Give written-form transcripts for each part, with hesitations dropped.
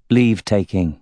Leave-taking.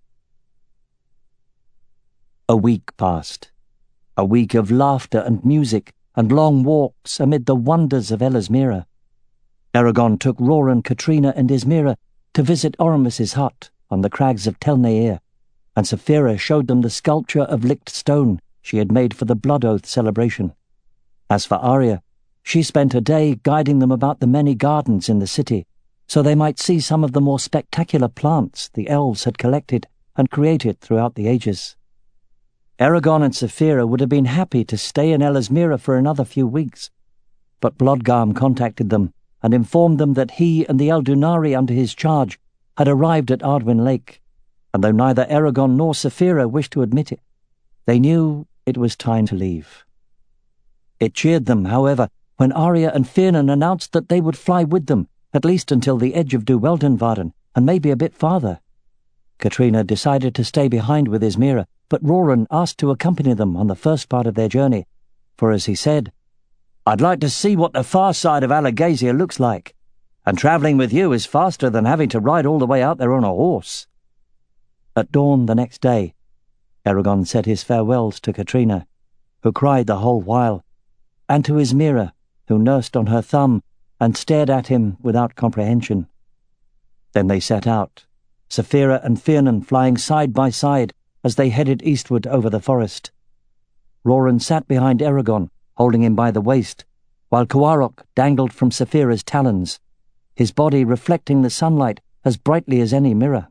A week passed. A week of laughter and music and long walks amid the wonders of Ellesmere. Eragon took Roran, Katrina, and Ismira to visit Ormus's hut on the crags of Telnair, and Saphira showed them the sculpture of licked stone she had made for the Blood Oath celebration. As for Arya, she spent a day guiding them about the many gardens in the city, so they might see some of the more spectacular plants the elves had collected and created throughout the ages. Eragon and Saphira would have been happy to stay in Ellesmere for another few weeks, but Blodgarm contacted them and informed them that he and the Eldunari under his charge had arrived at Ardwyn Lake, and though neither Eragon nor Saphira wished to admit it, they knew it was time to leave. It cheered them, however, when Arya and Fiernan announced that they would fly with them, at least until the edge of Duweldenvarden, and maybe a bit farther. Katrina decided to stay behind with Ismira, but Roran asked to accompany them on the first part of their journey, for as he said, "I'd like to see what the far side of Alagasia looks like, and travelling with you is faster than having to ride all the way out there on a horse." At dawn the next day, Eragon said his farewells to Katrina, who cried the whole while, and to Ismira, who nursed on her thumb and stared at him without comprehension. Then they set out, Saphira and Fiernan flying side by side as they headed eastward over the forest. Roran sat behind Eragon, holding him by the waist, while Kuarok dangled from Saphira's talons, his body reflecting the sunlight as brightly as any mirror.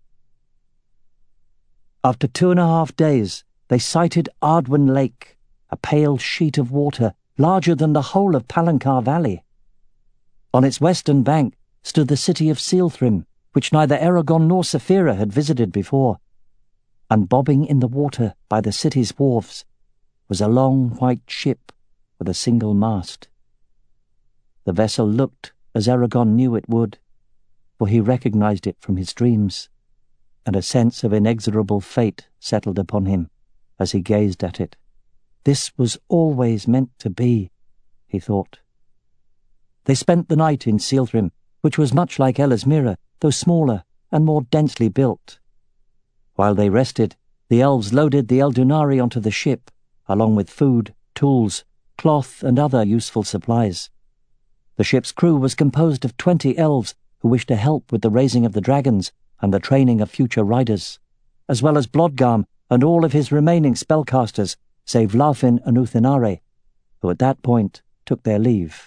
After 2.5 days, they sighted Ardwyn Lake, a pale sheet of water larger than the whole of Palancar Valley. On its western bank stood the city of Sealthrim, which neither Eragon nor Saphira had visited before, and bobbing in the water by the city's wharves was a long white ship with a single mast. The vessel looked as Eragon knew it would, for he recognized it from his dreams, and a sense of inexorable fate settled upon him as he gazed at it. This was always meant to be, he thought. They spent the night in Sealthrim, which was much like Ellesmere, though smaller and more densely built. While they rested, the elves loaded the Eldunari onto the ship, along with food, tools, cloth, and other useful supplies. The ship's crew was composed of 20 elves who wished to help with the raising of the dragons and the training of future riders, as well as Blodgarm and all of his remaining spellcasters, save Laufin and Uthenare, who at that point took their leave.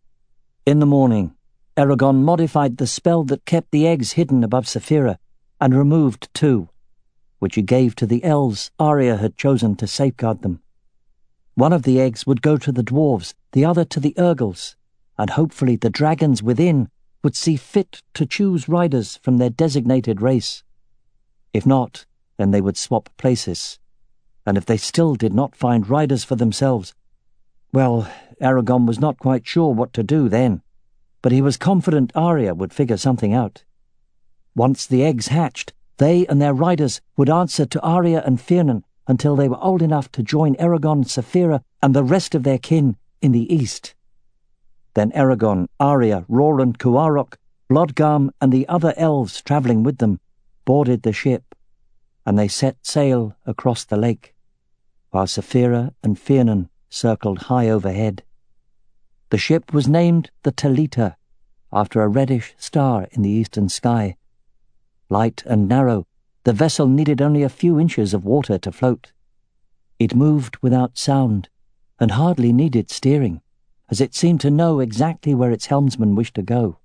In the morning, Eragon modified the spell that kept the eggs hidden above Saphira, and removed 2, which he gave to the elves Arya had chosen to safeguard them. One of the eggs would go to the dwarves, the other to the Urgles, and hopefully the dragons within would see fit to choose riders from their designated race. If not, then they would swap places, and if they still did not find riders for themselves, well, Eragon was not quite sure what to do then, but he was confident Arya would figure something out. Once the eggs hatched, they and their riders would answer to Arya and Fiernan until they were old enough to join Eragon, Saphira, and the rest of their kin in the east. Then Eragon, Arya, Roran, Kuarok, Blodgarm, and the other elves travelling with them boarded the ship, and they set sail across the lake, while Saphira and Fiernan circled high overhead. The ship was named the Talita, after a reddish star in the eastern sky. Light and narrow, the vessel needed only a few inches of water to float. It moved without sound, and hardly needed steering, as it seemed to know exactly where its helmsman wished to go.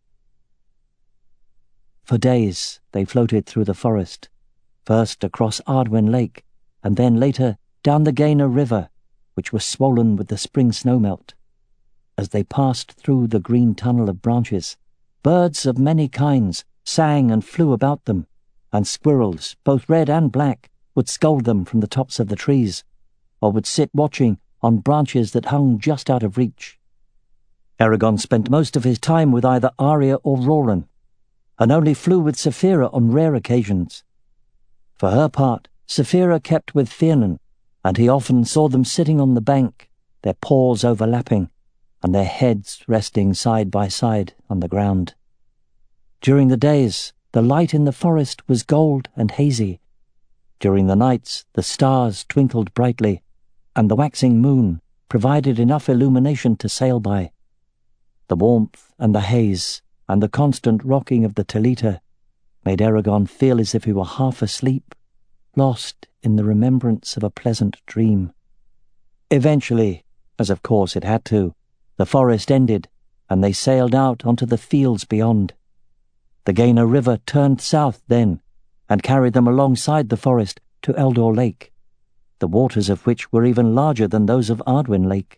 For days they floated through the forest, first across Ardwyn Lake, and then later down the Gainer River, which was swollen with the spring snowmelt. As they passed through the green tunnel of branches, birds of many kinds sang and flew about them, and squirrels, both red and black, would scold them from the tops of the trees, or would sit watching on branches that hung just out of reach. Eragon spent most of his time with either Arya or Roran, and only flew with Saphira on rare occasions. For her part, Saphira kept with Fiernan, and he often saw them sitting on the bank, their paws overlapping, and their heads resting side by side on the ground. During the days, the light in the forest was gold and hazy. During the nights, the stars twinkled brightly, and the waxing moon provided enough illumination to sail by. The warmth and the haze and the constant rocking of the Toledo made Eragon feel as if he were half asleep, lost in the remembrance of a pleasant dream. Eventually, as of course it had to, the forest ended, and they sailed out onto the fields beyond. The Gaina River turned south then, and carried them alongside the forest to Eldor Lake, the waters of which were even larger than those of Ardwin Lake.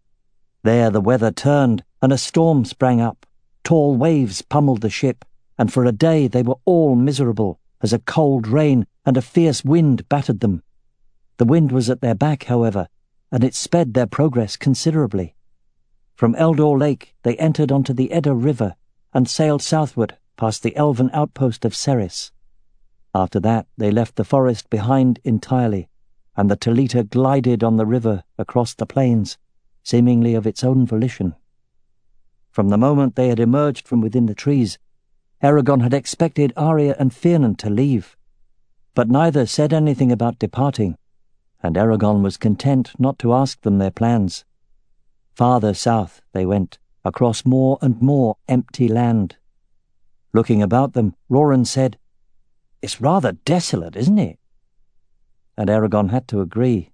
There the weather turned, and a storm sprang up. Tall waves pummeled the ship, and for a day they were all miserable, as a cold rain and a fierce wind battered them. The wind was at their back, however, and it sped their progress considerably. From Eldor Lake they entered onto the Edda River and sailed southward past the elven outpost of Ceres. After that they left the forest behind entirely, and the Toledo glided on the river across the plains, seemingly of its own volition. From the moment they had emerged from within the trees, Eragon had expected Arya and Fiernan to leave, but neither said anything about departing, and Eragon was content not to ask them their plans. Farther south they went, across more and more empty land. Looking about them, Roran said, "It's rather desolate, isn't it?" And Eragon had to agree.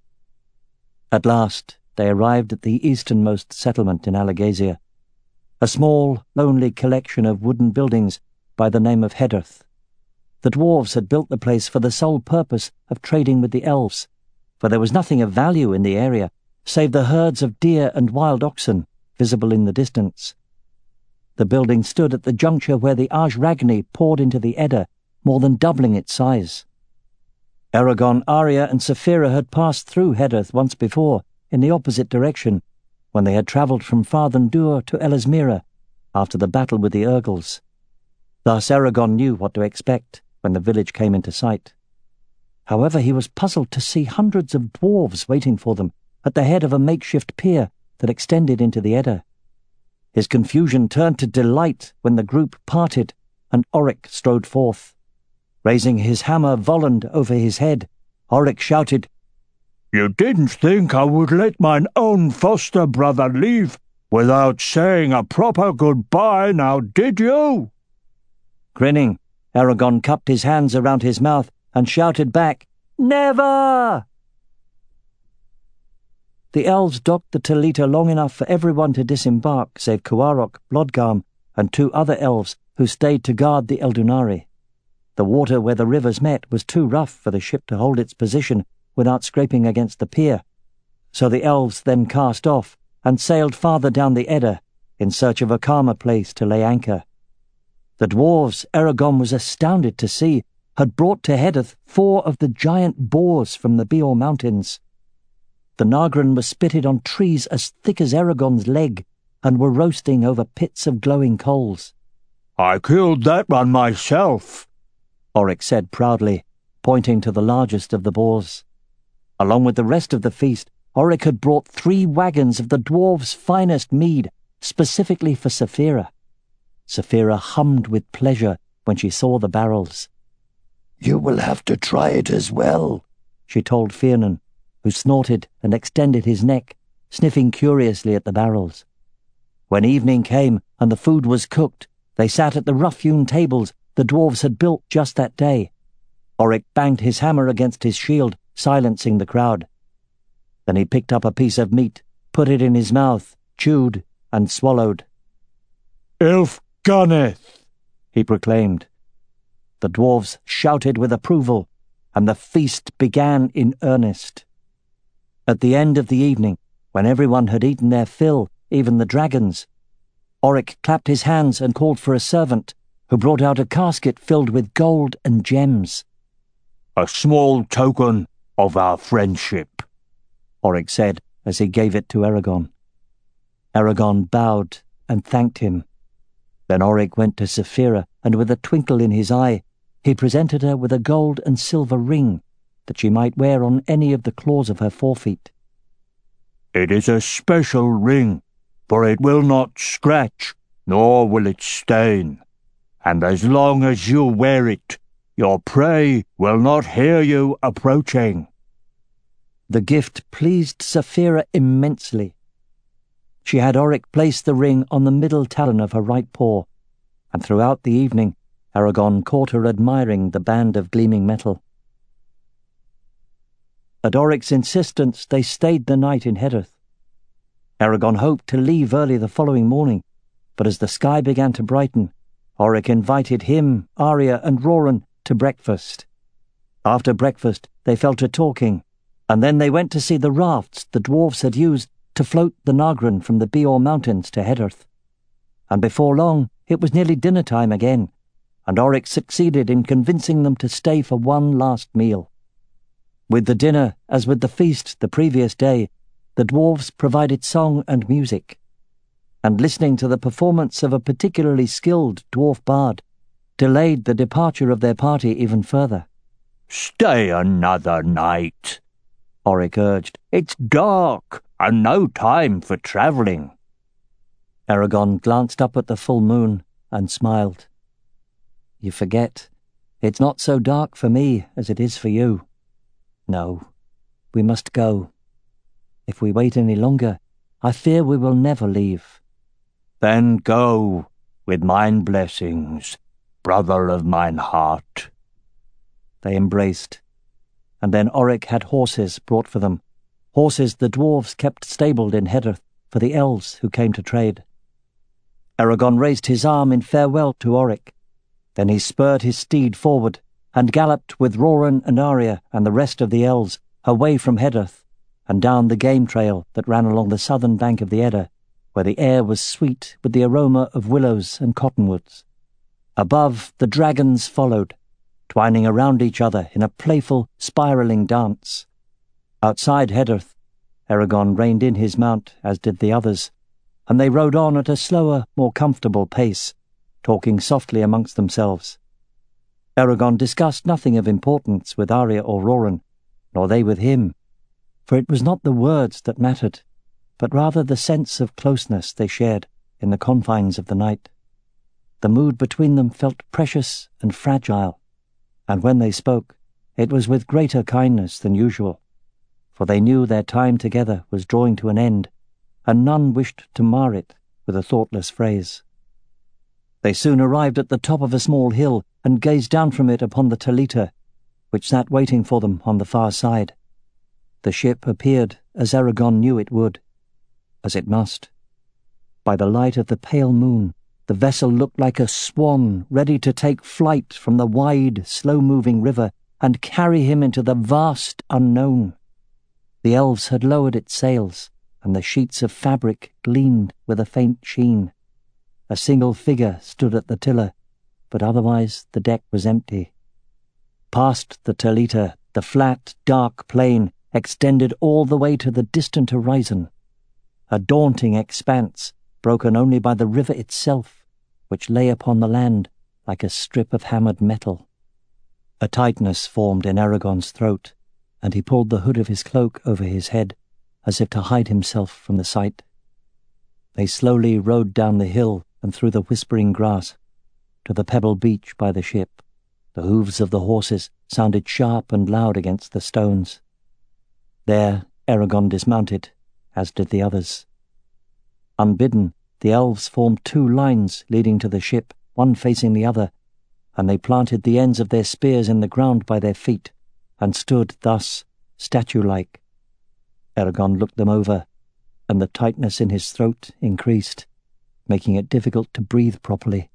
At last they arrived at the easternmost settlement in Allegasia, a small, lonely collection of wooden buildings by the name of Hedderth. The dwarves had built the place for the sole purpose of trading with the elves, for there was nothing of value in the area save the herds of deer and wild oxen visible in the distance. The building stood at the juncture where the Ajragni poured into the Edda, more than doubling its size. Eragon, Arya, and Saphira had passed through Hedderth once before, in the opposite direction, when they had travelled from Farthendur to Elismira after the battle with the Urgles. Thus Eragon knew what to expect when the village came into sight. However, he was puzzled to see hundreds of dwarves waiting for them at the head of a makeshift pier that extended into the Edda. His confusion turned to delight when the group parted and Oryk strode forth. Raising his hammer Volund over his head, Oryk shouted, "You didn't think I would let mine own foster brother leave without saying a proper goodbye, now did you?" Grinning, Eragon cupped his hands around his mouth and shouted back, "Never!" The elves docked the Toledo long enough for everyone to disembark, save Kuarok, Blodgarm, and 2 other elves who stayed to guard the Eldunari. The water where the rivers met was too rough for the ship to hold its position without scraping against the pier, so the elves then cast off and sailed farther down the Edda in search of a calmer place to lay anchor. The dwarves, Eragon was astounded to see, had brought to Hedderth 4 of the giant boars from the Beor Mountains. The Nagran were spitted on trees as thick as Eragon's leg and were roasting over pits of glowing coals. "I killed that one myself," Oryk said proudly, pointing to the largest of the boars. Along with the rest of the feast, Oryk had brought 3 wagons of the dwarves' finest mead, specifically for Saphira. Saphira hummed with pleasure when she saw the barrels. "You will have to try it as well," she told Fiernan, who snorted and extended his neck, sniffing curiously at the barrels. When evening came and the food was cooked, they sat at the rough-hewn tables the dwarves had built just that day. Oryk banged his hammer against his shield, silencing the crowd. Then he picked up a piece of meat, put it in his mouth, chewed, and swallowed. "Ilfganeth," he proclaimed. The dwarves shouted with approval, and the feast began in earnest. At the end of the evening, when everyone had eaten their fill, even the dragons, Oryk clapped his hands and called for a servant, who brought out a casket filled with gold and gems. "A small token of our friendship," Oryk said as he gave it to Eragon. Eragon bowed and thanked him. Then Oryk went to Saphira, and with a twinkle in his eye, he presented her with a gold and silver ring that she might wear on any of the claws of her forefeet. "It is a special ring, for it will not scratch, nor will it stain. and as long as you wear it, your prey will not hear you approaching." The gift pleased Saphira immensely. She had Oric place the ring on the middle talon of her right paw, and throughout the evening Aragon caught her admiring the band of gleaming metal. At Oric's insistence, they stayed the night in Hedderth. Aragon hoped to leave early the following morning, but as the sky began to brighten, Oric invited him, Arya, and Roran to breakfast. After breakfast, they fell to talking, and then they went to see the rafts the dwarves had used to float the Nagran from the Beor Mountains to Hedderth. And before long, it was nearly dinner time again, and Oric succeeded in convincing them to stay for one last meal. With the dinner, as with the feast the previous day, the dwarves provided song and music, and listening to the performance of a particularly skilled dwarf bard delayed the departure of their party even further. "Stay another night," Oric urged. "It's dark, and no time for travelling." Aragon glanced up at the full moon and smiled. "You forget, it's not so dark for me as it is for you. No, we must go. If we wait any longer, I fear we will never leave." "Then go, with mine blessings, brother of mine heart." They embraced, and then Oric had horses brought for them, horses the dwarves kept stabled in Hedderth for the elves who came to trade. Aragon raised his arm in farewell to Oric. Then he spurred his steed forward and galloped with Roran and Arya and the rest of the elves away from Hedderth and down the game trail that ran along the southern bank of the Edda, where the air was sweet with the aroma of willows and cottonwoods. Above, the dragons followed, twining around each other in a playful, spiralling dance. Outside Hedderth, Aragon reined in his mount, as did the others, and they rode on at a slower, more comfortable pace, talking softly amongst themselves. Aragon discussed nothing of importance with Arya or Roran, nor they with him, for it was not the words that mattered, but rather the sense of closeness they shared in the confines of the night. The mood between them felt precious and fragile, and when they spoke, it was with greater kindness than usual, for they knew their time together was drawing to an end, and none wished to mar it with a thoughtless phrase. They soon arrived at the top of a small hill and gazed down from it upon the Talita, which sat waiting for them on the far side. The ship appeared as Aragon knew it would, as it must. By the light of the pale moon, the vessel looked like a swan ready to take flight from the wide, slow-moving river and carry him into the vast unknown. The elves had lowered its sails, and the sheets of fabric gleamed with a faint sheen. A single figure stood at the tiller, but otherwise the deck was empty. Past the Talita, the flat, dark plain extended all the way to the distant horizon, a daunting expanse broken only by the river itself, which lay upon the land like a strip of hammered metal. A tightness formed in Aragon's throat, and he pulled the hood of his cloak over his head, as if to hide himself from the sight. They slowly rode down the hill and through the whispering grass, to the pebble beach by the ship. The hoofs of the horses sounded sharp and loud against the stones. There Aragon dismounted, as did the others. Unbidden, the elves formed two lines leading to the ship, one facing the other, and they planted the ends of their spears in the ground by their feet, and stood thus, statue-like. Aragon looked them over, and the tightness in his throat increased, making it difficult to breathe properly.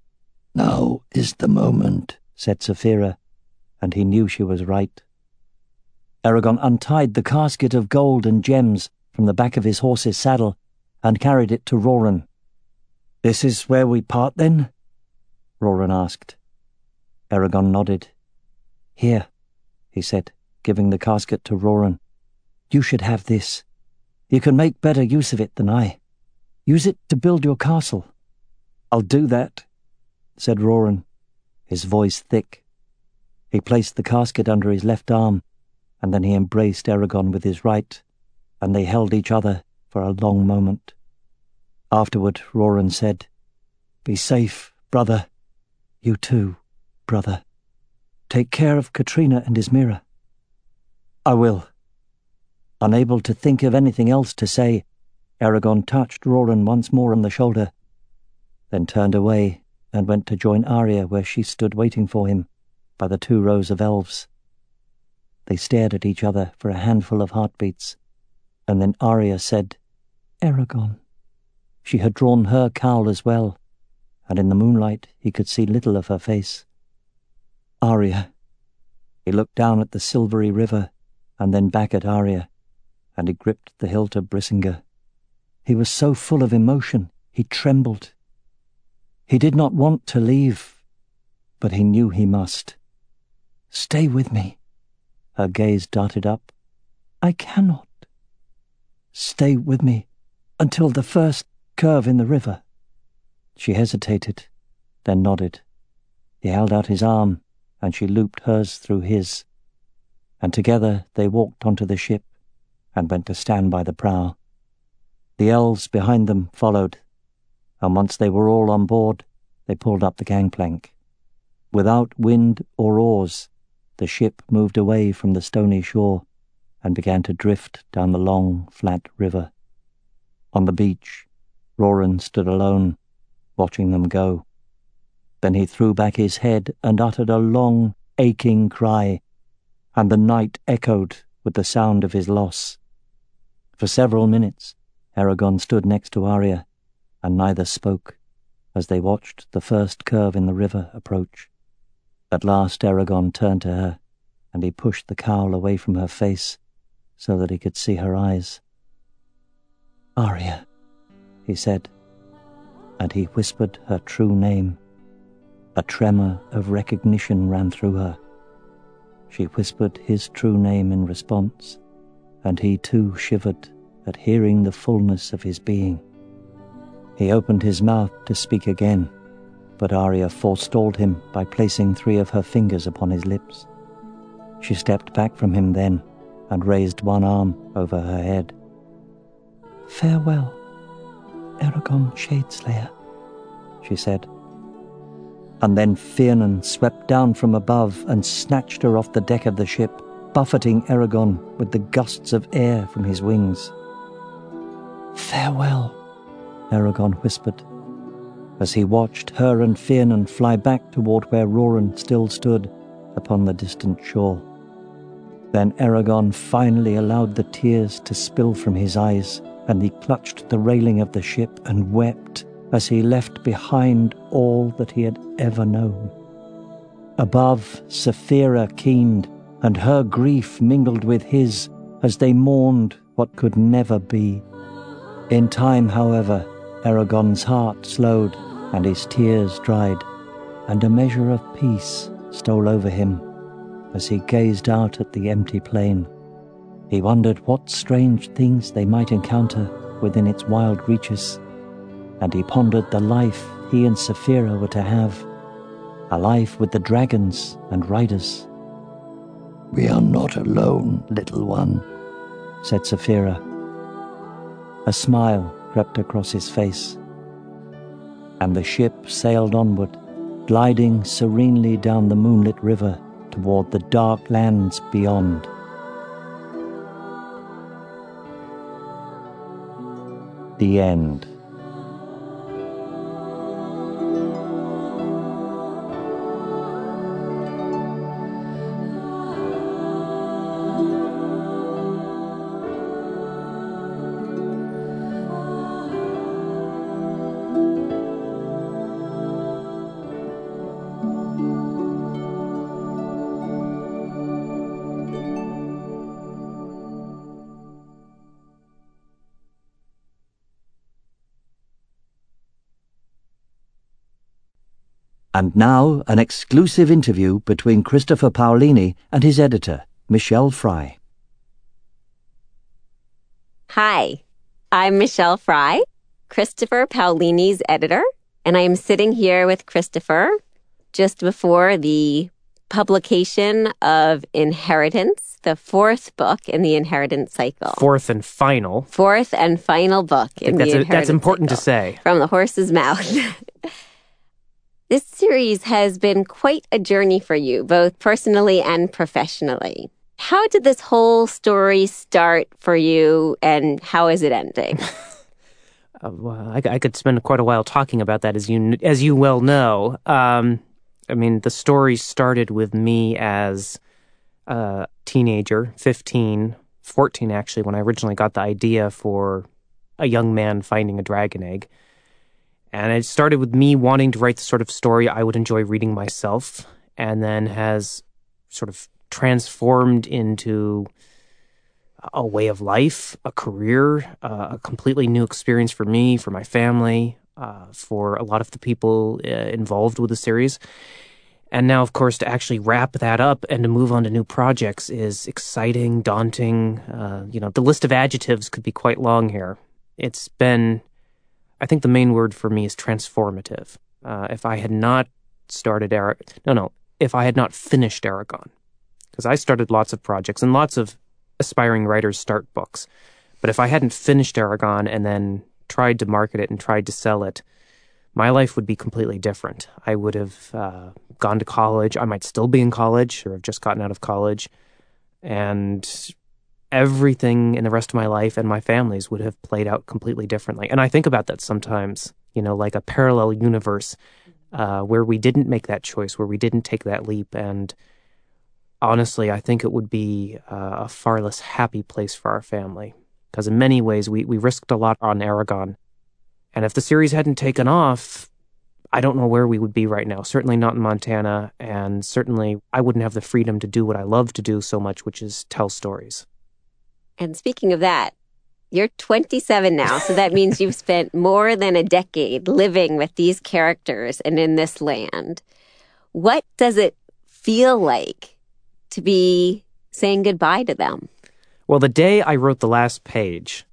"Now is the moment," said Saphira, and he knew she was right. Aragon untied the casket of gold and gems from the back of his horse's saddle and carried it to Roran. "This is where we part, then?" Roran asked. Aragon nodded. "Here," he said, giving the casket to Roran. "You should have this. You can make better use of it than I. Use it to build your castle." "I'll do that," said Roran, his voice thick. He placed the casket under his left arm, and then he embraced Aragon with his right, and they held each other for a long moment. Afterward, Roran said, "Be safe, brother. You too, brother. Take care of Katrina and Ismira. I will. Unable to think of anything else to say, Eragon touched Roran once more on the shoulder, then turned away and went to join Arya where she stood waiting for him by the 2 rows of elves. They stared at each other for a handful of heartbeats, and then Arya said, Eragon. She had drawn her cowl as well, and in the moonlight he could see little of her face. Arya. He looked down at the silvery river, and then back at Arya, and he gripped the hilt of Brisinga. He was so full of emotion, he trembled. He did not want to leave, but he knew he must. Stay with me. Her gaze darted up. I cannot. Stay with me until the first curve in the river. She hesitated, then nodded. He held out his arm, and she looped hers through his, and together they walked onto the ship and went to stand by the prow. The elves behind them followed, and once they were all on board, they pulled up the gangplank. Without wind or oars, the ship moved away from the stony shore and began to drift down the long, flat river. On the beach, Roran stood alone, watching them go. Then he threw back his head and uttered a long, aching cry, and the night echoed with the sound of his loss. For several minutes, Eragon stood next to Arya, and neither spoke, as they watched the first curve in the river approach. At last Eragon turned to her, and he pushed the cowl away from her face so that he could see her eyes. Arya, he said, and he whispered her true name. A tremor of recognition ran through her. She whispered his true name in response, and he too shivered at hearing the fullness of his being. He opened his mouth to speak again, but Arya forestalled him by placing 3 of her fingers upon his lips. She stepped back from him then and raised one arm over her head. Farewell, Eragon Shadeslayer, she said. And then Fiernan swept down from above and snatched her off the deck of the ship, buffeting Eragon with the gusts of air from his wings. Farewell, Eragon whispered, as he watched her and Fiernan fly back toward where Roran still stood upon the distant shore. Then Eragon finally allowed the tears to spill from his eyes, and he clutched the railing of the ship and wept as he left behind all that he had ever known. Above, Saphira keened, and her grief mingled with his as they mourned what could never be. In time, however, Eragon's heart slowed, and his tears dried, and a measure of peace stole over him as he gazed out at the empty plain. He wondered what strange things they might encounter within its wild reaches, and he pondered the life he and Saphira were to have, a life with the dragons and riders. We are not alone, little one, said Saphira. A smile crept across his face, and the ship sailed onward, gliding serenely down the moonlit river toward the dark lands beyond. The end. And now, an exclusive interview between Christopher Paolini and his editor, Michelle Fry. Hi, I'm Michelle Fry, Christopher Paolini's editor, and I am sitting here with Christopher just before the publication of Inheritance, the 4th book in the Inheritance cycle. Fourth and final book in the Inheritance that's important cycle, to say. From the horse's mouth. This series has been quite a journey for you, both personally and professionally. How did this whole story start for you, and how is it ending? Well, I could spend quite a while talking about that, as you well know. The story started with me as a teenager, 15, 14 actually, when I originally got the idea for a young man finding a dragon egg. And it started with me wanting to write the sort of story I would enjoy reading myself, and then has sort of transformed into a way of life, a career, a completely new experience for me, for my family, for a lot of the people involved with the series. And now, of course, to actually wrap that up and to move on to new projects is exciting, daunting. The list of adjectives could be quite long here. It's been, I think the main word for me is transformative. If I had not if I had not finished Eragon, because I started lots of projects and lots of aspiring writers start books. But if I hadn't finished Eragon and then tried to market it and tried to sell it, my life would be completely different. I would have gone to college. I might still be in college or have just gotten out of college. And everything in the rest of my life and my family's would have played out completely differently. And I think about that sometimes, like a parallel universe where we didn't make that choice, where we didn't take that leap. And honestly, I think it would be a far less happy place for our family. Because in many ways, we risked a lot on Eragon. And if the series hadn't taken off, I don't know where we would be right now. Certainly not in Montana, and certainly I wouldn't have the freedom to do what I love to do so much, which is tell stories. And speaking of that, you're 27 now, so that means you've spent more than a decade living with these characters and in this land. What does it feel like to be saying goodbye to them? Well, the day I wrote the last page,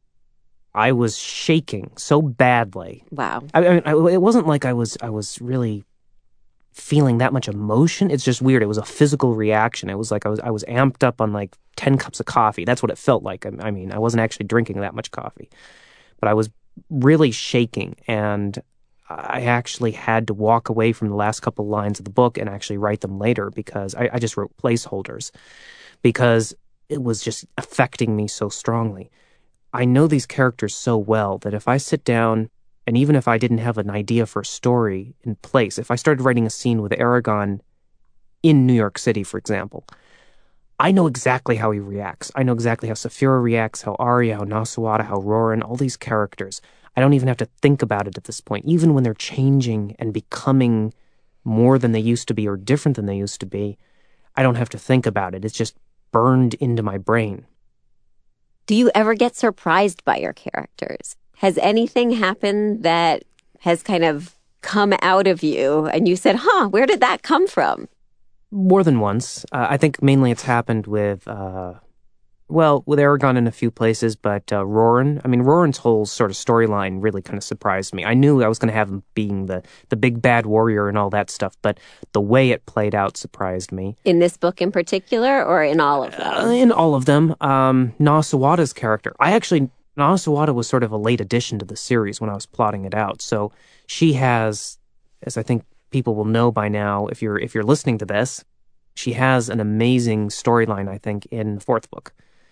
I was shaking so badly. Wow. It wasn't like I was really feeling that much emotion. It's just weird. It was a physical reaction. It was like I was amped up on like 10 cups of coffee. That's what it felt like. I wasn't actually drinking that much coffee, but I was really shaking, and I actually had to walk away from the last couple lines of the book and actually write them later, because I just wrote placeholders because it was just affecting me so strongly. I know these characters so well that if I sit down, and even if I didn't have an idea for a story in place, if I started writing a scene with Eragon in New York City, for example, I know exactly how he reacts. I know exactly how Saphira reacts, how Arya, how Nasawada, how Roran, all these characters. I don't even have to think about it at this point. Even when they're changing and becoming more than they used to be or different than they used to be, I don't have to think about it. It's just burned into my brain. Do you ever get surprised by your characters? Has anything happened that has kind of come out of you and you said, where did that come from? More than once. I think mainly it's happened with Eragon in a few places, but Roran. Roran's whole sort of storyline really kind of surprised me. I knew I was going to have him being the big bad warrior and all that stuff, but the way it played out surprised me. In this book in particular, or in all of them? In all of them. Nasawada's character. Nasawada was sort of a late addition to the series when I was plotting it out. So she has, as I think people will know by now, if you're listening to this, she has an amazing storyline, I think, in the fourth book.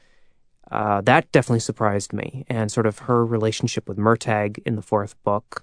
That definitely surprised me, and sort of her relationship with Murtagh in the fourth book.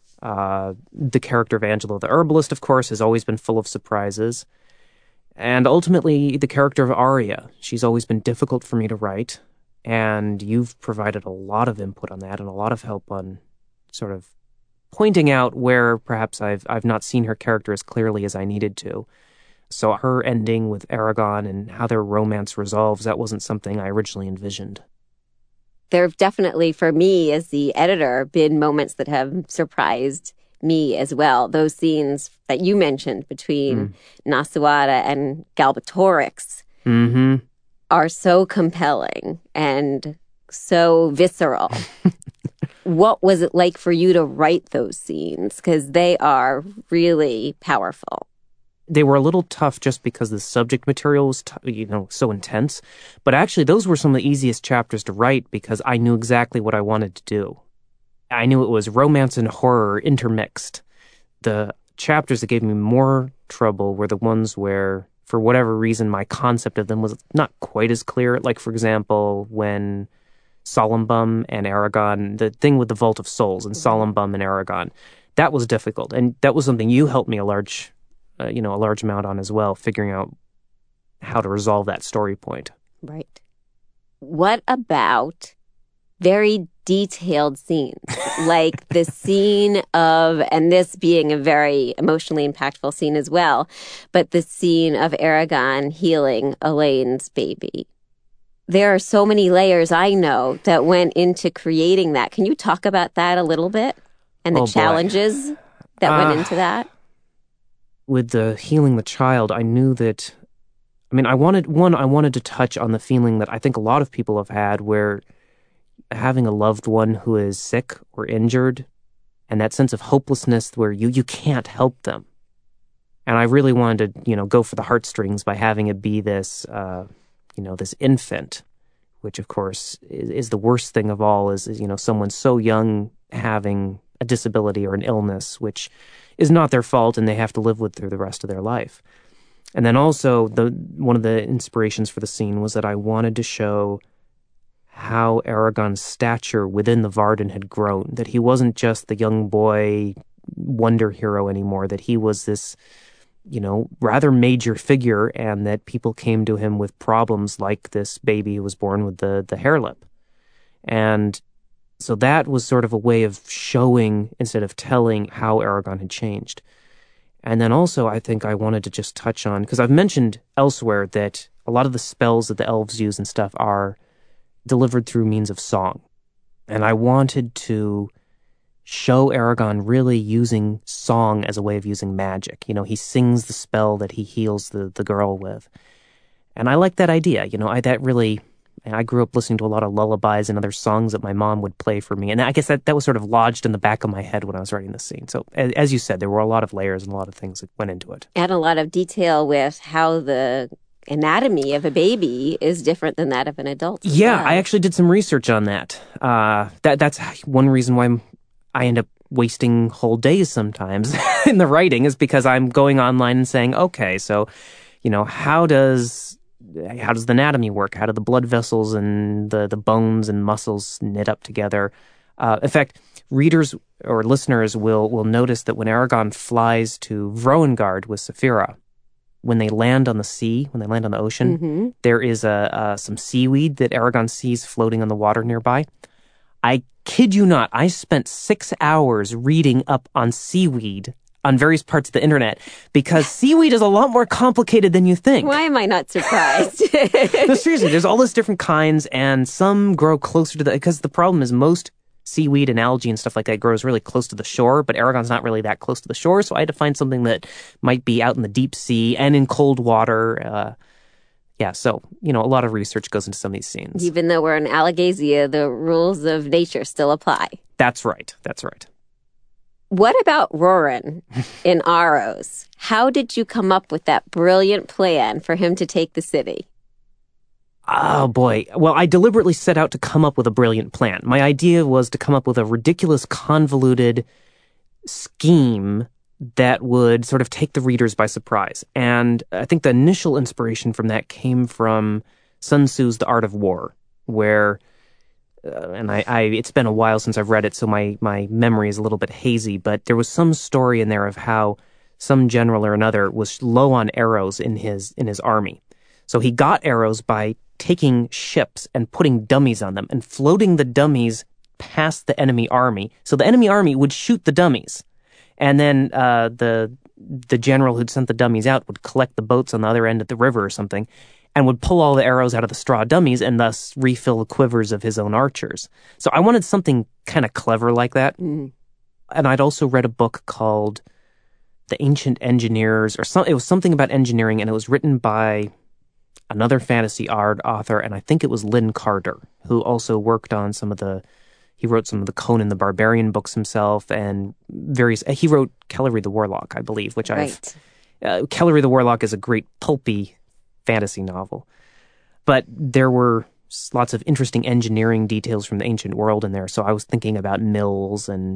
The character of Angela the Herbalist, of course, has always been full of surprises. And ultimately, the character of Arya. She's always been difficult for me to write, and you've provided a lot of input on that and a lot of help on sort of pointing out where perhaps I've not seen her character as clearly as I needed to. So her ending with Eragon and how their romance resolves, that wasn't something I originally envisioned. There have definitely, for me as the editor, been moments that have surprised me as well. Those scenes that you mentioned between Nasawada and Galbatorix are so compelling and so visceral. What was it like for you to write those scenes? Because they are really powerful. They were a little tough just because the subject material was, so intense. But actually, those were some of the easiest chapters to write because I knew exactly what I wanted to do. I knew it was romance and horror intermixed. The chapters that gave me more trouble were the ones where, for whatever reason, my concept of them was not quite as clear. Like, for example, when Solumbum and Aragon, the thing with the Vault of Souls and Solumbum and Aragon, that was difficult. And that was something you helped me a large amount on as well, figuring out how to resolve that story point. Right. What about very detailed scenes, like the scene of, and this being a very emotionally impactful scene as well, but the scene of Aragon healing Elaine's baby? There are so many layers, I know, that went into creating that. Can you talk about that a little bit? And the challenges that went into that? With the healing the child, I knew that, I wanted to touch on the feeling that I think a lot of people have had, where having a loved one who is sick or injured, and that sense of hopelessness where you can't help them. And I really wanted to, go for the heartstrings by having it be this, this infant, which of course is the worst thing of all, is someone so young having a disability or an illness, which is not their fault and they have to live with through the rest of their life. And then also, one of the inspirations for the scene was that I wanted to show how Aragon's stature within the Varden had grown, that he wasn't just the young boy wonder hero anymore, that he was this, rather major figure, and that people came to him with problems like this baby who was born with the hair lip. And so that was sort of a way of showing, instead of telling, how Aragon had changed. And then also, I think I wanted to just touch on, because I've mentioned elsewhere that a lot of the spells that the elves use and stuff are delivered through means of song. And I wanted to show Aragon really using song as a way of using magic. He sings the spell that he heals the girl with. And I like that idea. I grew up listening to a lot of lullabies and other songs that my mom would play for me. And I guess that was sort of lodged in the back of my head when I was writing this scene. So as you said, there were a lot of layers and a lot of things that went into it. And a lot of detail with how the anatomy of a baby is different than that of an adult. Yeah, I actually did some research on that. That's one reason why I end up wasting whole days sometimes in the writing, is because I'm going online and saying, okay, so, how does the anatomy work? How do the blood vessels and the bones and muscles knit up together? In fact, readers or listeners will notice that when Aragon flies to Vrowengard with Saphira, when they land on the sea, when they land on the ocean, there is some seaweed that Aragon sees floating on the water nearby. I kid you not, I spent 6 hours reading up on seaweed on various parts of the internet, because seaweed is a lot more complicated than you think. Why am I not surprised? No, seriously, there's all these different kinds, and some grow closer to because the problem is most seaweed and algae and stuff like that grows really close to the shore, but Aragon's not really that close to the shore, so I had to find something that might be out in the deep sea and in cold water. So, a lot of research goes into some of these scenes. Even though we're in Alagasia, the rules of nature still apply. That's right. What about Roran in Aros? How did you come up with that brilliant plan for him to take the city? Oh, boy. Well, I deliberately set out to come up with a brilliant plan. My idea was to come up with a ridiculous, convoluted scheme that would sort of take the readers by surprise. And I think the initial inspiration from that came from Sun Tzu's The Art of War, where, and it's been a while since I've read it, so my memory is a little bit hazy, but there was some story in there of how some general or another was low on arrows in his army. So he got arrows by taking ships and putting dummies on them and floating the dummies past the enemy army. So the enemy army would shoot the dummies. And then the general who'd sent the dummies out would collect the boats on the other end of the river or something and would pull all the arrows out of the straw dummies and thus refill the quivers of his own archers. So I wanted something kind of clever like that. And I'd also read a book called The Ancient Engineers, it was something about engineering, and it was written by another fantasy author, and I think it was Lynn Carter, who also worked on he wrote some of the Conan the Barbarian books himself, and he wrote Kellery the Warlock, I believe, which Kellery the Warlock is a great pulpy fantasy novel. But there were lots of interesting engineering details from the ancient world in there, so I was thinking about mills and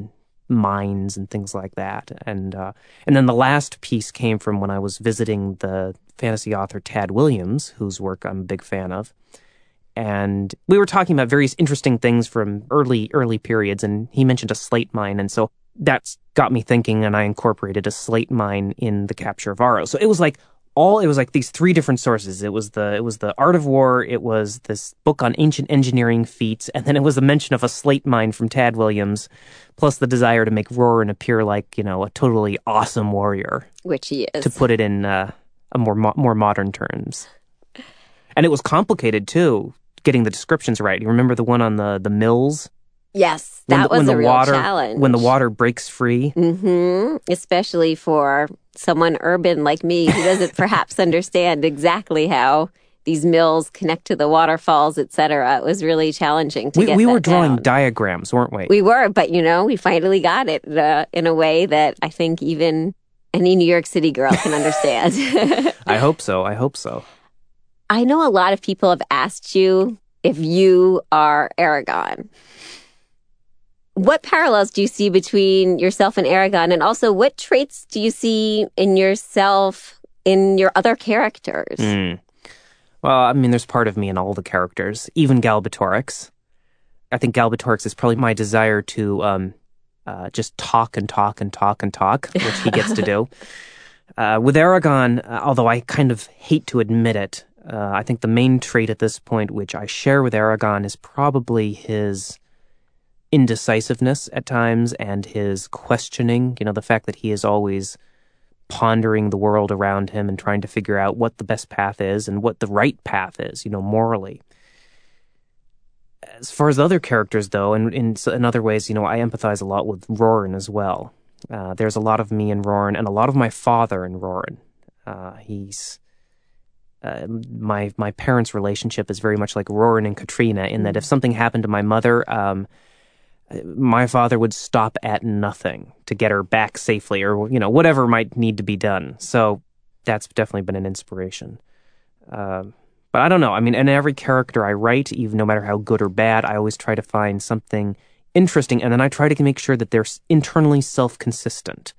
mines and things like that. And then the last piece came from when I was visiting the fantasy author Tad Williams, whose work I'm a big fan of. And we were talking about various interesting things from early periods, and he mentioned a slate mine, and so that's got me thinking, and I incorporated a slate mine in The Capture of Aro. So it was like these three different sources. It was the Art of War, it was this book on ancient engineering feats, and then it was a mention of a slate mine from Tad Williams, plus the desire to make Roran appear like, a totally awesome warrior. Which he is. To put it in a more modern terms. And it was complicated, too, getting the descriptions right. You remember the one on the mills? Yes, that was a real challenge. When the water breaks free. Mm-hmm. Especially for someone urban like me who doesn't perhaps understand exactly how these mills connect to the waterfalls, etc. It was really challenging to get that We were drawing down. diagrams, weren't we? We were, but we finally got it in a way that I think even any New York City girl can understand. I hope so. I know a lot of people have asked you if you are Eragon. What parallels do you see between yourself and Eragon? And also, what traits do you see in yourself in your other characters? Well, there's part of me in all the characters, even Galbatorix. I think Galbatorix is probably my desire to just talk and talk and talk and talk, which he gets to do. With Eragon, although I kind of hate to admit it, I think the main trait at this point, which I share with Eragon, is probably his indecisiveness at times and his questioning, the fact that he is always pondering the world around him and trying to figure out what the best path is and what the right path is, morally. As far as other characters, though, and in other ways, I empathize a lot with Roran as well. There's a lot of me in Roran and a lot of my father in Roran. He's... my parents' relationship is very much like Roran and Katrina in that if something happened to my mother, my father would stop at nothing to get her back safely or, whatever might need to be done. So that's definitely been an inspiration. But I don't know. In every character I write, even no matter how good or bad, I always try to find something interesting, and then I try to make sure that they're internally self-consistent.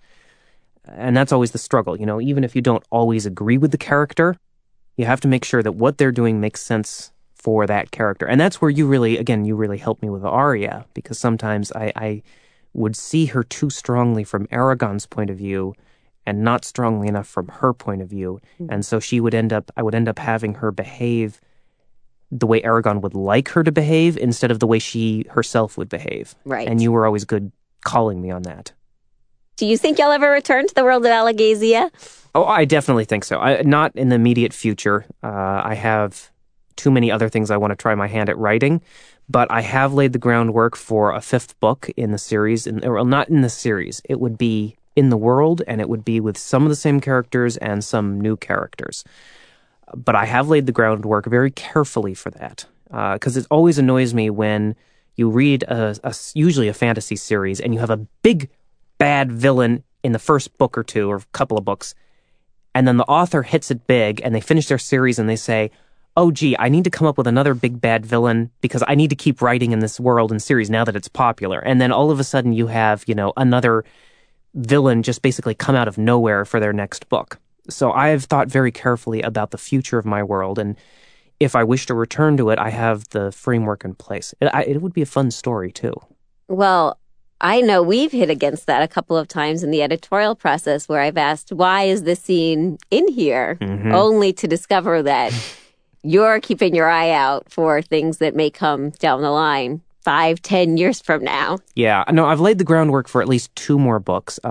And that's always the struggle. Even if you don't always agree with the character, you have to make sure that what they're doing makes sense for that character. And that's where you really helped me with Arya, because sometimes I would see her too strongly from Eragon's point of view and not strongly enough from her point of view. And so I would end up having her behave the way Eragon would like her to behave instead of the way she herself would behave. Right. And you were always good calling me on that. Do you think you'll ever return to the world of Alagasia? Oh, I definitely think so. Not in the immediate future. I have too many other things I want to try my hand at writing, but I have laid the groundwork for a fifth book in the series. Well, not in the series. It would be in the world, and it would be with some of the same characters and some new characters. But I have laid the groundwork very carefully for that, because it always annoys me when you read usually a fantasy series and you have a big bad villain in the first book or two or a couple of books, and then the author hits it big and they finish their series and they say, oh, gee, I need to come up with another big bad villain because I need to keep writing in this world and series now that it's popular. And then all of a sudden you have, another villain just basically come out of nowhere for their next book. So I've thought very carefully about the future of my world, and if I wish to return to it, I have the framework in place. It would be a fun story, too. Well, I know we've hit against that a couple of times in the editorial process where I've asked, why is this scene in here? Mm-hmm. Only to discover that you're keeping your eye out for things that may come down the line 5-10 years from now. Yeah, no, I've laid the groundwork for at least 2 more books.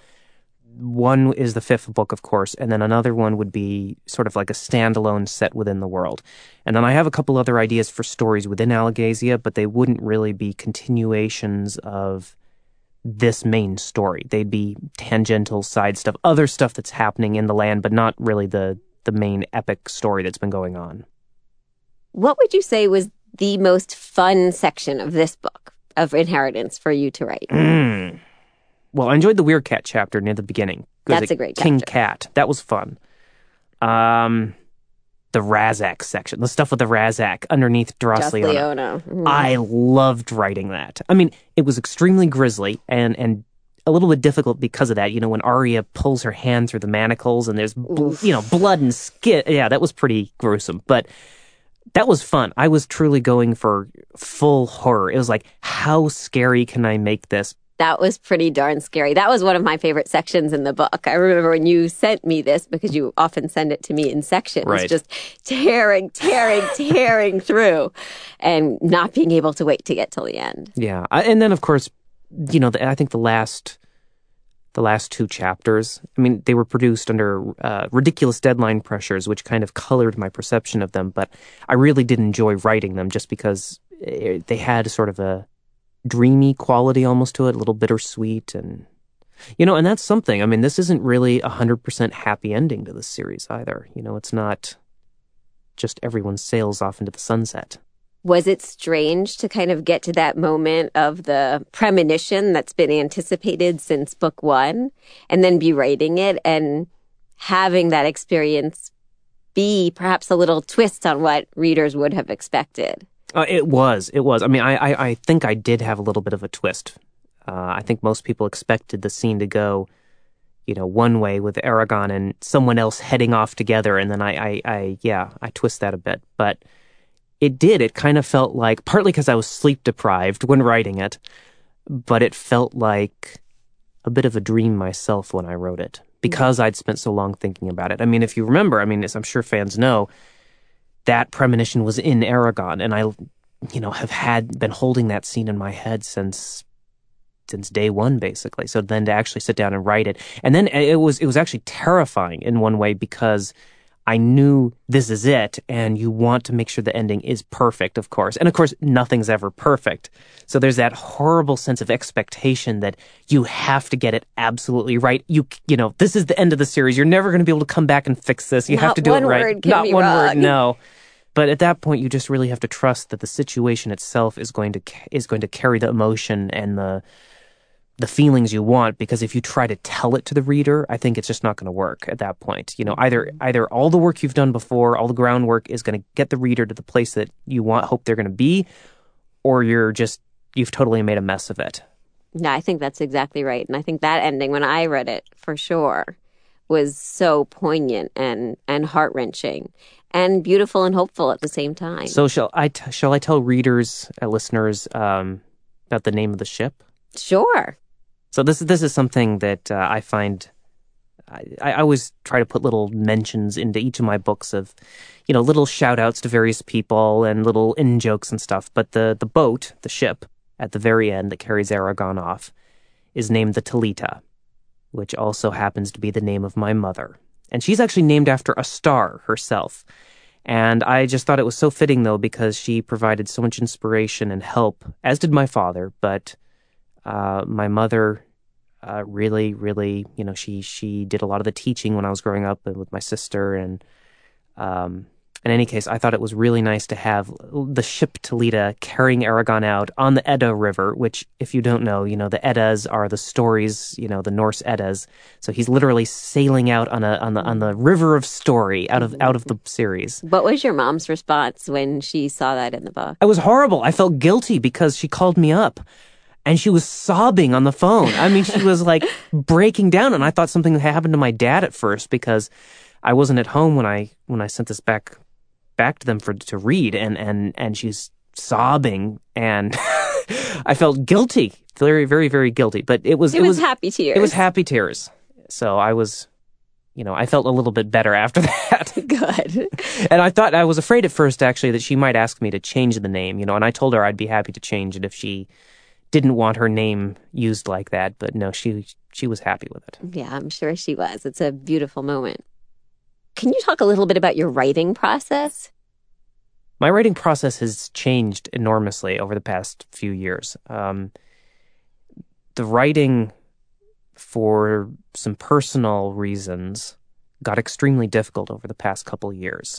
One is the 5th book, of course, and then another one would be sort of like a standalone set within the world. And then I have a couple other ideas for stories within Alagasia, but they wouldn't really be continuations of this main story. They'd be tangential side stuff, other stuff that's happening in the land, but not really the main epic story that's been going on. What would you say was the most fun section of this book of Inheritance for you to write? Well, I enjoyed the Weird Cat chapter near the beginning. That's a great King chapter. Cat. That was fun. The Razak section, the stuff with the Razak underneath Drosleona. Mm. I loved writing that. I mean, it was extremely grisly, and a little bit difficult because of that. You know, when Arya pulls her hand through the manacles and there's, blood and skin. Yeah, that was pretty gruesome. But that was fun. I was truly going for full horror. It was like, how scary can I make this? That was pretty darn scary. That was one of my favorite sections in the book. I remember when you sent me this, because you often send it to me in sections, right. Just tearing through and not being able to wait to get till the end. Yeah. And then, of course, you know, I think the last 2 chapters, I mean, they were produced under ridiculous deadline pressures, which kind of colored my perception of them. But I really did enjoy writing them just because they had sort of a dreamy quality almost to it, a little bittersweet. And, you know, and that's something. I mean, this isn't really 100% happy ending to this series either. You know, it's not just everyone sails off into the sunset. Was it strange to kind of get to that moment of the premonition that's been anticipated since book 1 and then be writing it and having that experience be perhaps a little twist on what readers would have expected? It was. I mean, I think I did have a little bit of a twist. I think most people expected the scene to go, you know, one way with Eragon and someone else heading off together. And then I twist that a bit. But it did. It kind of felt like, partly because I was sleep deprived when writing it, but it felt like a bit of a dream myself when I wrote it because I'd spent so long thinking about it. I mean, if you remember, I mean, as I'm sure fans know, that premonition was in Eragon, and I, you know, have been holding that scene in my head since day one, basically. So then to actually sit down and write it, and then it was actually terrifying in one way because I knew this is it, and you want to make sure the ending is perfect, of course. And of course, nothing's ever perfect. So there's that horrible sense of expectation that you have to get it absolutely right. You know, this is the end of the series. You're never going to be able to come back and fix this. You have to do it right. Not one word, no. But at that point, you just really have to trust that the situation itself is going to carry the emotion and the feelings you want, because if you try to tell it to the reader, I think it's just not going to work at that point. You know, either all the work you've done before, all the groundwork is going to get the reader to the place that you hope they're going to be, or you've totally made a mess of it. Yeah, I think that's exactly right. And I think that ending, when I read it, for sure, was so poignant and heart-wrenching and beautiful and hopeful at the same time. So shall I tell readers, listeners, about the name of the ship? Sure. So this is something that I find I always try to put little mentions into each of my books of, you know, little shout outs to various people and little in jokes and stuff. But the boat, the ship at the very end that carries Eragon off, is named the Talita, which also happens to be the name of my mother. And she's actually named after a star herself. And I just thought it was so fitting, though, because she provided so much inspiration and help, as did my father. But my mother really, really, you know, she did a lot of the teaching when I was growing up with my sister. And in any case, I thought it was really nice to have the ship Talita carrying Eragon out on the Edda River, which, if you don't know, you know, the Eddas are the stories, you know, the Norse Eddas. So he's literally sailing out on the river of story out of the series. What was your mom's response when she saw that in the book? It was horrible. I felt guilty because she called me up and she was sobbing on the phone. I mean, she was like breaking down, and I thought something had happened to my dad at first because I wasn't at home when I sent this back to them to read, and she's sobbing, and I felt guilty, very, very, very guilty. But it was happy tears. It was happy tears. So I was, you know, I felt a little bit better after that. Good. And I was afraid at first, actually, that she might ask me to change the name, you know, and I told her I'd be happy to change it if she didn't want her name used like that. But no, she was happy with it. Yeah, I'm sure she was. It's a beautiful moment. Can you talk a little bit about your writing process? My writing process has changed enormously over the past few years. The writing, for some personal reasons, got extremely difficult over the past couple of years.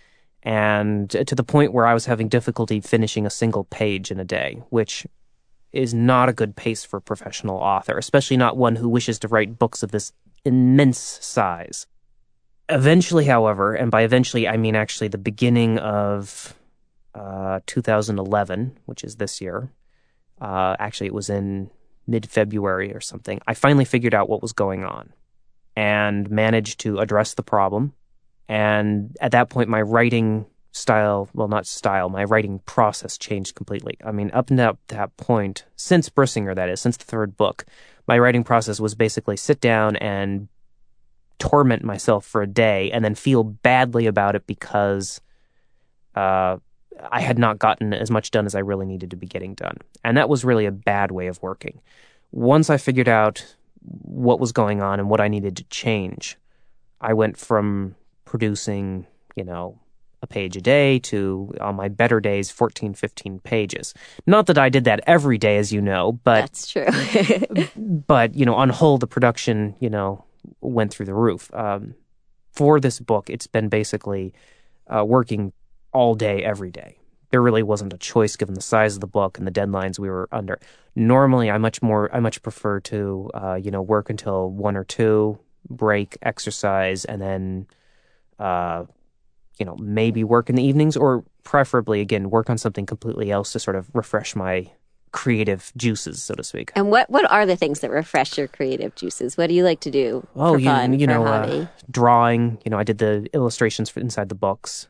And to the point where I was having difficulty finishing a single page in a day, which is not a good pace for a professional author, especially not one who wishes to write books of this immense size. Eventually, however, and by eventually I mean actually the beginning of 2011, which is this year. Actually, it was in mid-February or something, I finally figured out what was going on and managed to address the problem. And at that point, my writing my writing process changed completely. I mean, up until that point, since Brissinger, that is, since the third book, my writing process was basically sit down and torment myself for a day and then feel badly about it because I had not gotten as much done as I really needed to be getting done. And that was really a bad way of working. Once I figured out what was going on and what I needed to change, I went from producing, a page a day to, on my better days, 14, 15 pages. Not that I did that every day, as you know, but... That's true. But, on whole, the production, went through the roof. For this book, it's been basically working all day, every day. There really wasn't a choice given the size of the book and the deadlines we were under. Normally, I much prefer to, work until 1 or 2, break, exercise, and then, maybe work in the evenings, or preferably, again, work on something completely else to sort of refresh my creative juices, so to speak. And what are the things that refresh your creative juices? What do you like to do for fun, for hobby? Drawing. I did the illustrations for inside the books.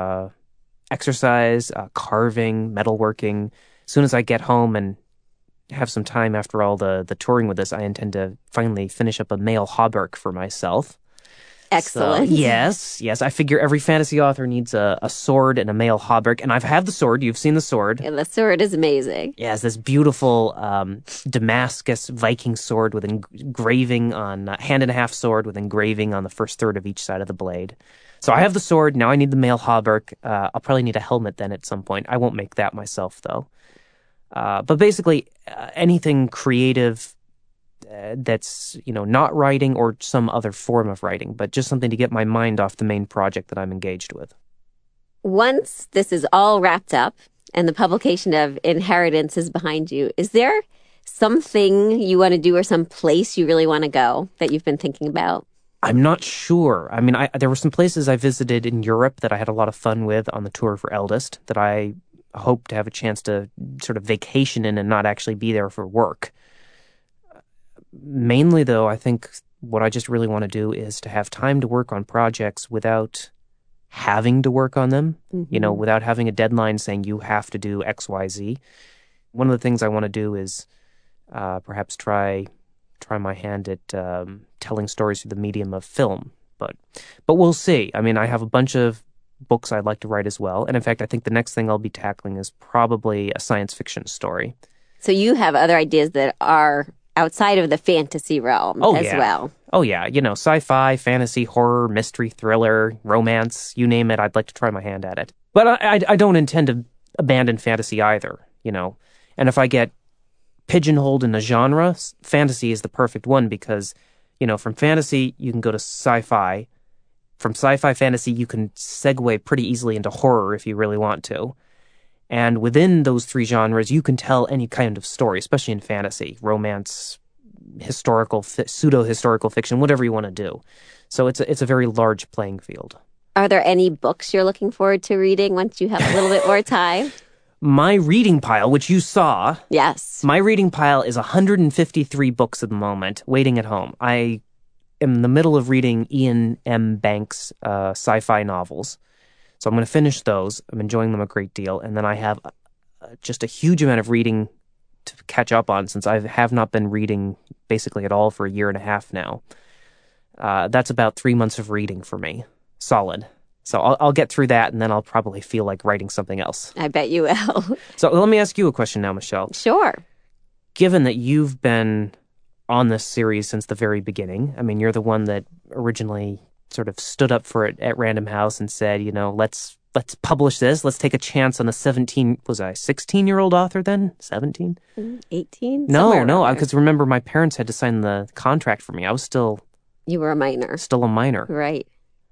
Exercise, carving, metalworking. As soon as I get home and have some time after all the touring with this, I intend to finally finish up a male hauberk for myself. Excellent. So, yes. I figure every fantasy author needs a sword and a male hauberk, and I've had the sword. You've seen the sword. And the sword is amazing. Yeah, it's this beautiful Damascus Viking sword with engraving on hand-and-a-half sword with engraving on the first third of each side of the blade. So I have the sword. Now I need the male hauberk. I'll probably need a helmet then at some point. I won't make that myself, though. But basically, anything creative that's, not writing or some other form of writing, but just something to get my mind off the main project that I'm engaged with. Once this is all wrapped up and the publication of Inheritance is behind you, is there something you want to do or some place you really want to go that you've been thinking about? I'm not sure. I mean, there were some places I visited in Europe that I had a lot of fun with on the tour for Eldest that I hope to have a chance to sort of vacation in and not actually be there for work. Mainly, though, I think what I just really want to do is to have time to work on projects without having to work on them, without having a deadline saying you have to do X, Y, Z. One of the things I want to do is perhaps try my hand at telling stories through the medium of film. But we'll see. I mean, I have a bunch of books I'd like to write as well. And in fact, I think the next thing I'll be tackling is probably a science fiction story. So you have other ideas that are outside of the fantasy realm well. Oh, yeah. Sci-fi, fantasy, horror, mystery, thriller, romance, you name it, I'd like to try my hand at it. But I don't intend to abandon fantasy either, And if I get pigeonholed in a genre, fantasy is the perfect one because, from fantasy, you can go to sci-fi. From sci-fi fantasy, you can segue pretty easily into horror if you really want to. And within those three genres, you can tell any kind of story, especially in fantasy, romance, historical, pseudo-historical fiction, whatever you want to do. So it's a very large playing field. Are there any books you're looking forward to reading once you have a little bit more time? My reading pile, which you saw. Yes. My reading pile is 153 books at the moment, waiting at home. I am in the middle of reading Ian M. Banks' sci-fi novels. So I'm going to finish those. I'm enjoying them a great deal. And then I have just a huge amount of reading to catch up on since I have not been reading basically at all for a year and a half now. That's about 3 months of reading for me. Solid. So I'll get through that, and then I'll probably feel like writing something else. I bet you will. So let me ask you a question now, Michelle. Sure. Given that you've been on this series since the very beginning, I mean, you're the one that originally sort of stood up for it at Random House and said, let's publish this. Let's take a chance on a 16-year-old author then? 17? 18? No, because remember, my parents had to sign the contract for me. I was still... You were a minor. Still a minor. Right.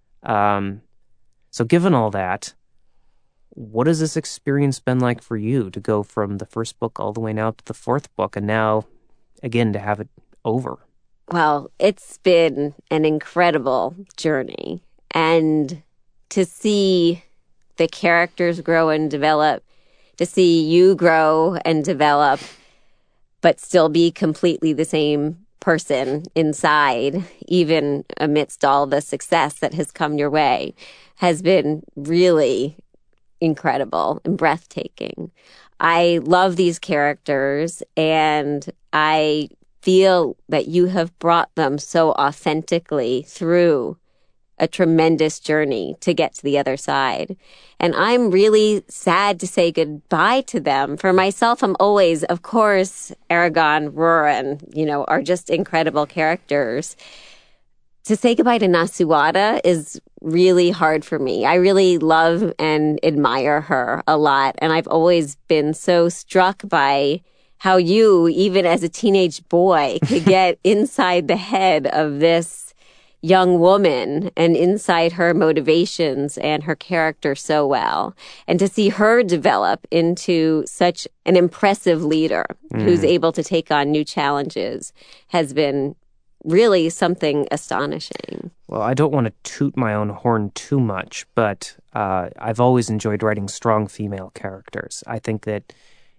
So given all that, what has this experience been like for you to go from the first book all the way now to the fourth book and now, again, to have it over? Well, it's been an incredible journey. And to see the characters grow and develop, to see you grow and develop, but still be completely the same person inside, even amidst all the success that has come your way, has been really incredible and breathtaking. I love these characters, and I feel that you have brought them so authentically through a tremendous journey to get to the other side. And I'm really sad to say goodbye to them. For myself, I'm always, of course, Eragon, Roran, are just incredible characters. To say goodbye to Nasuada is really hard for me. I really love and admire her a lot. And I've always been so struck by how you, even as a teenage boy, could get inside the head of this young woman and inside her motivations and her character so well. And to see her develop into such an impressive leader who's able to take on new challenges has been really something astonishing. Well, I don't want to toot my own horn too much, but I've always enjoyed writing strong female characters. I think that,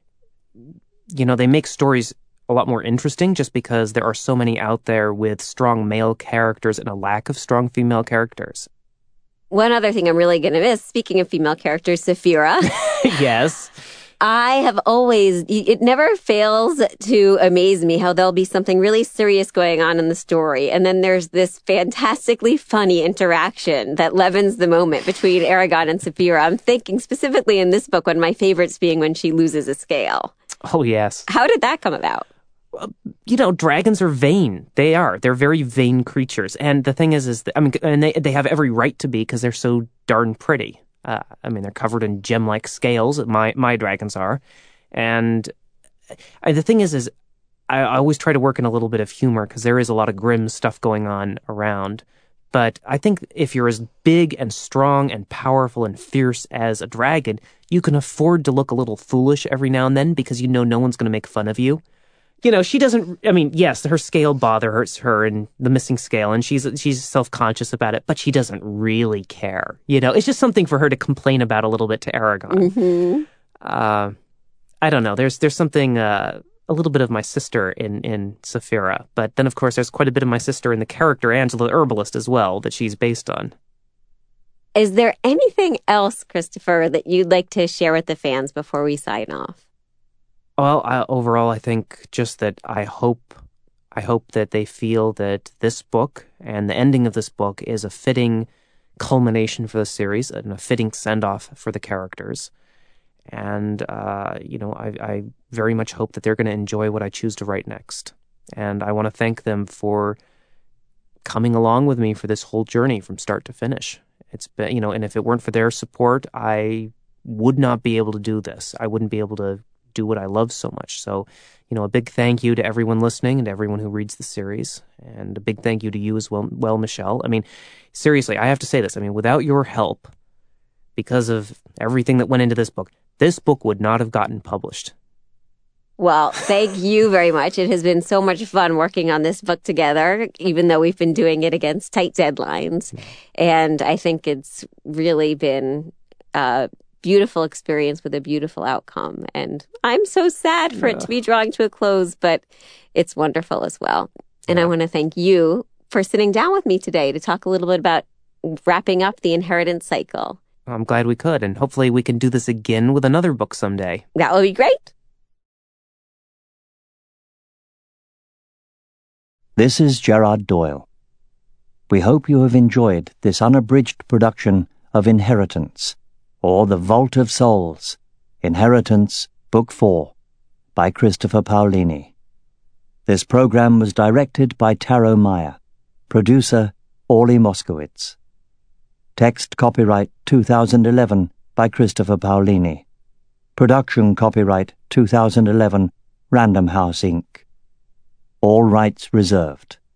they make stories a lot more interesting just because there are so many out there with strong male characters and a lack of strong female characters. One other thing I'm really going to miss, speaking of female characters, Saphira. Yes. I have always, it never fails to amaze me how there'll be something really serious going on in the story. And then there's this fantastically funny interaction that leavens the moment between Eragon and Saphira. I'm thinking specifically in this book, one of my favorites being when she loses a scale. Oh, yes. How did that come about? Dragons are vain. They are. They're very vain creatures. And the thing is and they have every right to be because they're so darn pretty. They're covered in gem-like scales. My dragons are. And the thing is I always try to work in a little bit of humor because there is a lot of grim stuff going on around. But I think if you're as big and strong and powerful and fierce as a dragon, you can afford to look a little foolish every now and then because no one's going to make fun of you. She doesn't, yes, her scale bothers her and the missing scale, and she's self-conscious about it, but she doesn't really care. It's just something for her to complain about a little bit to Eragon. Mm-hmm. I don't know. There's something, a little bit of my sister in Saphira, but then, of course, there's quite a bit of my sister in the character Angela the Herbalist as well that she's based on. Is there anything else, Christopher, that you'd like to share with the fans before we sign off? Well, overall, I think just that I hope that they feel that this book and the ending of this book is a fitting culmination for the series and a fitting send-off for the characters. And, I very much hope that they're going to enjoy what I choose to write next. And I want to thank them for coming along with me for this whole journey from start to finish. It's been, and if it weren't for their support, I would not be able to do this. I wouldn't be able to do what I love so much. So, a big thank you to everyone listening and to everyone who reads the series, and a big thank you to you as well, Michelle. Seriously, I have to say this. Without your help, because of everything that went into this book would not have gotten published. Well, thank you very much. It has been so much fun working on this book together, even though we've been doing it against tight deadlines. And I think it's really been beautiful experience with a beautiful outcome. And I'm so sad for it to be drawing to a close, but it's wonderful as well. And I want to thank you for sitting down with me today to talk a little bit about wrapping up the inheritance cycle. I'm glad we could, and hopefully we can do this again with another book someday. That would be great. This is Gerard Doyle. We hope you have enjoyed this unabridged production of Inheritance, or The Vault of Souls, Inheritance, Book 4, by Christopher Paolini. This program was directed by Taro Meyer, producer Orly Moskowitz. Text copyright 2011 by Christopher Paolini. Production copyright 2011, Random House, Inc. All rights reserved.